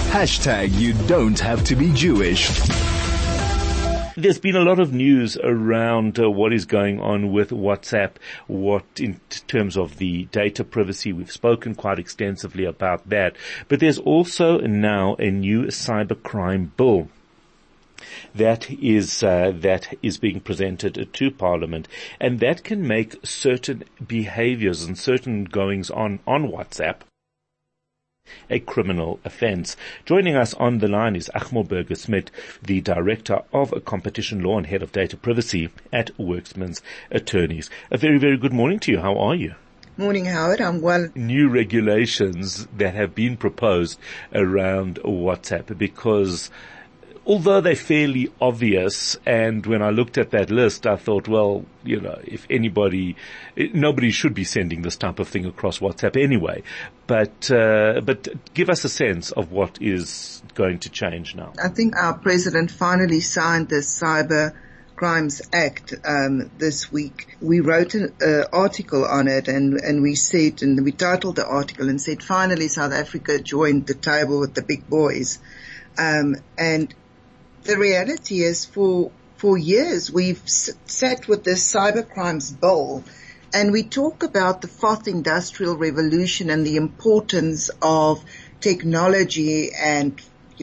Hashtag you don't have to be Jewish. There's been a lot of news around what is going on with WhatsApp, what in terms of the data privacy. We've spoken quite extensively about that. But there's also now a new cybercrime bill that is being presented to Parliament, and that can make certain behaviors and certain goings on WhatsApp a criminal offence. Joining us on the line is Achmor Burger-Smit, the Director of Competition Law and Head of Data Privacy at Worksman's Attorneys. A very, very good morning to you. How are you? Morning, Howard. I'm well. New regulations that have been proposed around WhatsApp, because although they're fairly obvious, and when I looked at that list, I thought, well, if nobody should be sending this type of thing across WhatsApp anyway. But give us a sense of what is going to change now. I think our president finally signed the Cyber Crimes Act this week. We wrote an article on it, and we said, and we titled the article and said, finally South Africa joined the table with the big boys. And the reality is, for years we've sat with this cybercrimes bill, and we talk about the fourth industrial revolution and the importance of technology and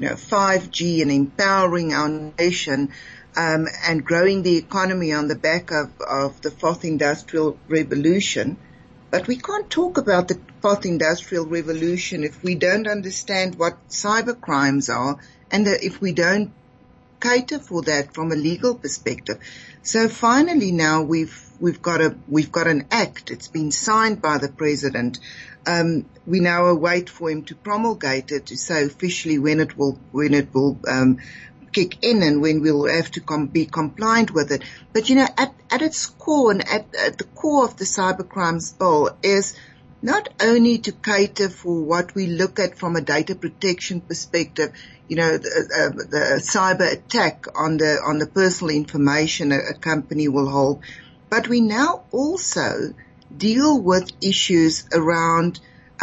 5G and empowering our nation and growing the economy on the back of the fourth industrial revolution. But we can't talk about the fourth industrial revolution if we don't understand what cybercrimes are, and if we don't cater for that from a legal perspective. So finally now we've got an act. It's been signed by the president. We now await for him to promulgate it, to say officially when it will kick in and when we'll have to be compliant with it. But at its core and at the core of the cybercrimes bill is not only to cater for what we look at from a data protection perspective, the cyber attack on the personal information a company will hold, but we now also deal with issues around,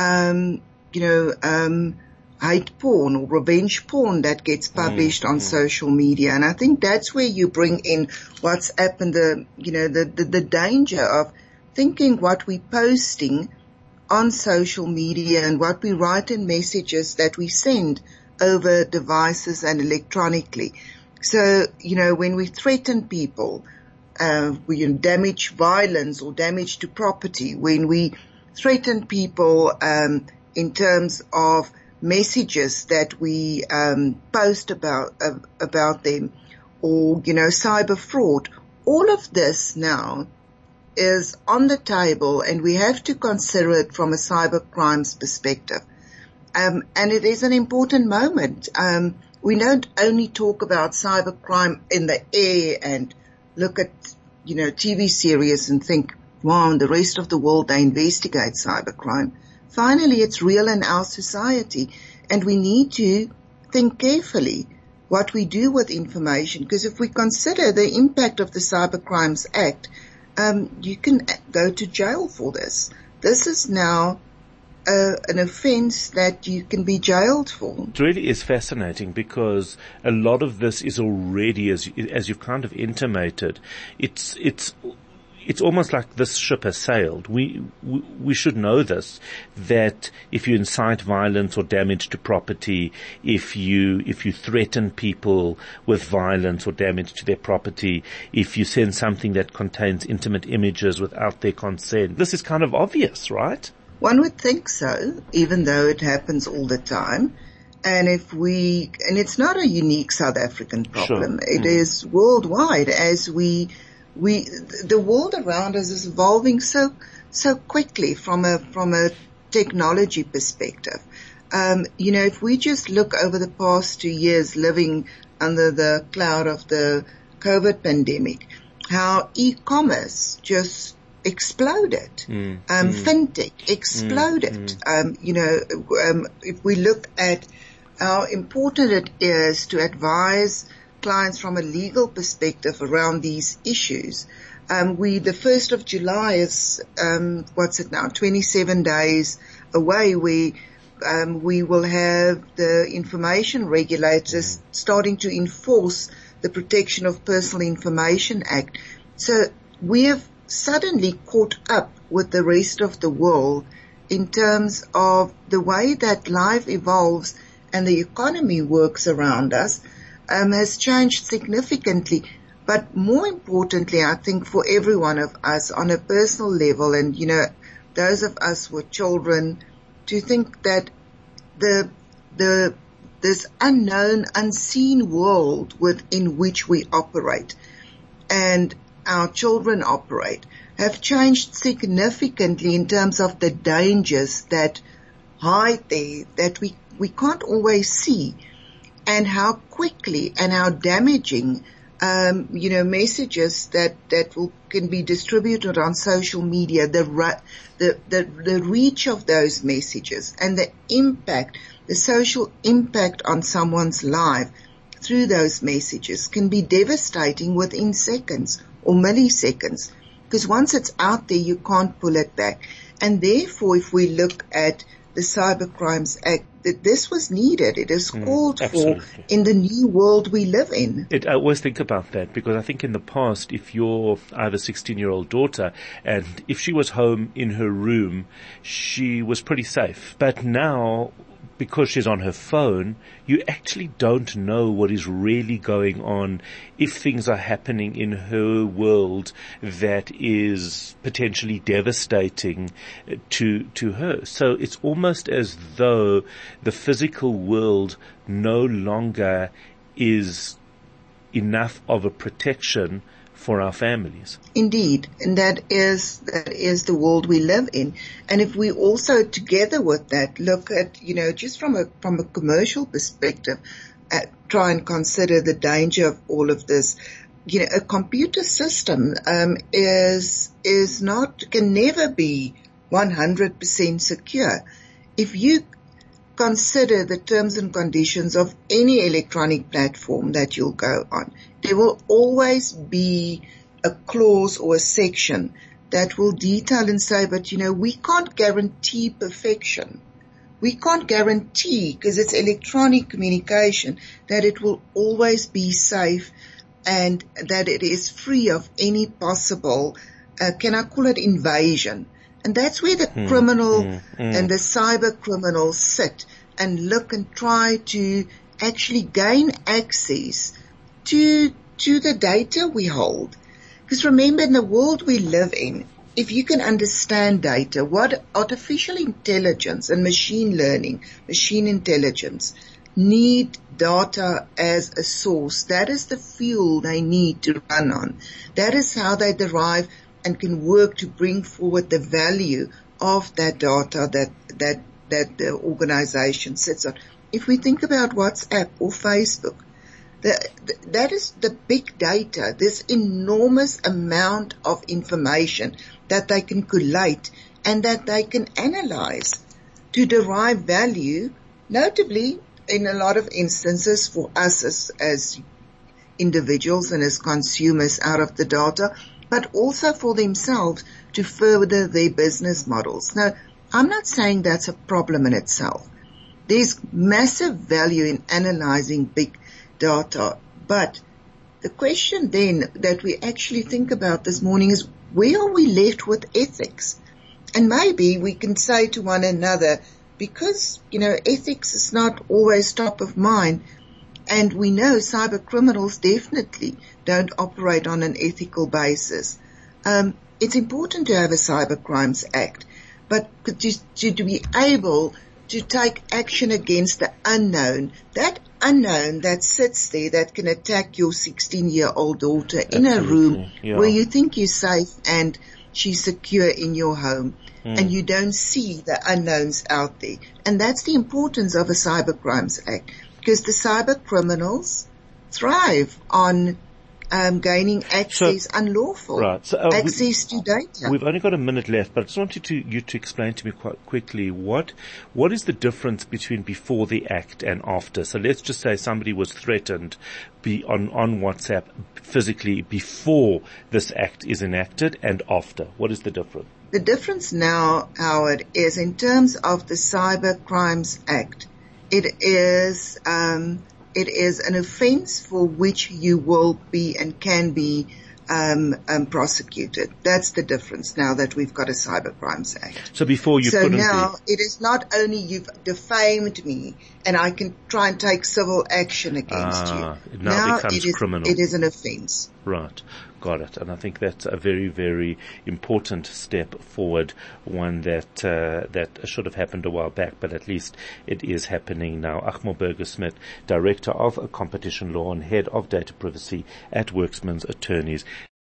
hate porn or revenge porn that gets published on social media. And I think that's where you bring in WhatsApp and the danger of thinking what we're posting on social media and what we write in messages that we send over devices and electronically. So, when we threaten people, we damage violence or damage to property, when we threaten people in terms of messages that we post about them, or cyber fraud, all of this now is on the table, and we have to consider it from a cyber crimes perspective. And it is an important moment. We don't only talk about cybercrime in the air and look at, TV series and think, wow, in the rest of the world they investigate cybercrime. Finally, it's real in our society, and we need to think carefully what we do with information, because if we consider the impact of the Cybercrimes Act, you can go to jail for this. This is now an offence that you can be jailed for. It really is fascinating, because a lot of this is already, as you've kind of intimated, it's almost like this ship has sailed. We should know this, that if you incite violence or damage to property, if you threaten people with violence or damage to their property, if you send something that contains intimate images without their consent, this is kind of obvious, right? One would think so, even though it happens all the time. And it's not a unique South African problem. Sure. It is worldwide, as the world around us is evolving so quickly from a technology perspective. If we just look over the past 2 years living under the cloud of the COVID pandemic, how e-commerce just exploded. Fintech exploded. If we look at how important it is to advise clients from a legal perspective around these issues. The 1st of July is, 27 days away, where we will have the information regulators starting to enforce the Protection of Personal Information Act. So we have suddenly caught up with the rest of the world in terms of the way that life evolves and the economy works around us, has changed significantly. But more importantly, I think for every one of us on a personal level, and those of us with children, to think that this unknown, unseen world within which we operate and our children operate have changed significantly in terms of the dangers that hide there that we can't always see, and how quickly and how damaging messages that can be distributed on social media, the reach of those messages and the impact, the social impact on someone's life through those messages can be devastating within seconds or milliseconds, because once it's out there, you can't pull it back. And therefore, if we look at the Cybercrimes Act, this was needed. It is called for in the new world we live in. I always think about that, because I think in the past, I have a 16-year-old daughter, and if she was home in her room, she was pretty safe. But now, because she's on her phone, you actually don't know what is really going on, if things are happening in her world that is potentially devastating to her. So it's almost as though the physical world no longer is enough of a protection for our families. Indeed, and that is the world we live in. And if we also, together with that, look at, just from a commercial perspective, try and consider the danger of all of this. A computer system can never be 100% secure. If you consider the terms and conditions of any electronic platform that you'll go on, there will always be a clause or a section that will detail and say, but we can't guarantee perfection. We can't guarantee, because it's electronic communication, that it will always be safe and that it is free of any possible, can I call it, invasion. And that's where the criminal and the cyber criminals sit and look and try to actually gain access to the data we hold. Because remember, in the world we live in, if you can understand data, what artificial intelligence and machine learning, machine intelligence need data as a source. That is the fuel they need to run on. That is how they derive and can work to bring forward the value of that data that the organization sits on. If we think about WhatsApp or Facebook, that is the big data, this enormous amount of information that they can collate and that they can analyze to derive value, notably in a lot of instances for us as individuals and as consumers out of the data, but also for themselves to further their business models. Now, I'm not saying that's a problem in itself. There's massive value in analyzing big data, but the question then that we actually think about this morning is, where are we left with ethics? And maybe we can say to one another, because, ethics is not always top of mind, and we know cyber criminals definitely don't operate on an ethical basis. It's important to have a Cybercrimes Act, but to be able to take action against the unknown, that unknown that sits there that can attack your 16-year-old daughter in a room where you think you're safe and she's secure in your home, and you don't see the unknowns out there. And that's the importance of a Cybercrimes Act, because the cyber criminals thrive on gaining access, unlawful access to data. We've only got a minute left, but I just wanted you to explain to me quite quickly what is the difference between before the act and after. So let's just say somebody was threatened on WhatsApp physically before this act is enacted, and after. What is the difference? The difference now, Howard, is in terms of the Cyber Crimes Act. It is an offence for which you will be and can be prosecuted. That's the difference now that we've got a Cyber Crimes Act. So before you couldn't be. So now it is not only you've defamed me and I can try and take civil action against you. It now becomes criminal. It is an offence. Right. Got it. And I think that's a very, very important step forward, one that should have happened a while back, but at least it is happening now. Achmor Berger-Smith, Director of Competition Law and Head of Data Privacy at Worksman's Attorneys.